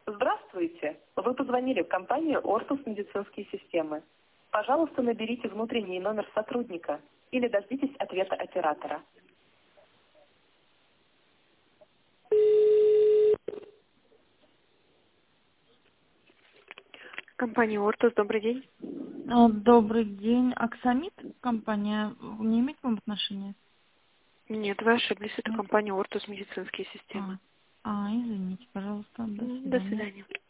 Здравствуйте! Вы позвонили в компанию «Ортус медицинские системы». Пожалуйста, наберите внутренний номер сотрудника или дождитесь ответа оператора. Компания «Ортус», добрый день. Добрый день. Аксамит компания. Вы не имеете к вам отношения? Нет, вы ошиблись. Это Нет? компания «Ортус медицинские системы». Извините, пожалуйста. До До свидания. свидания.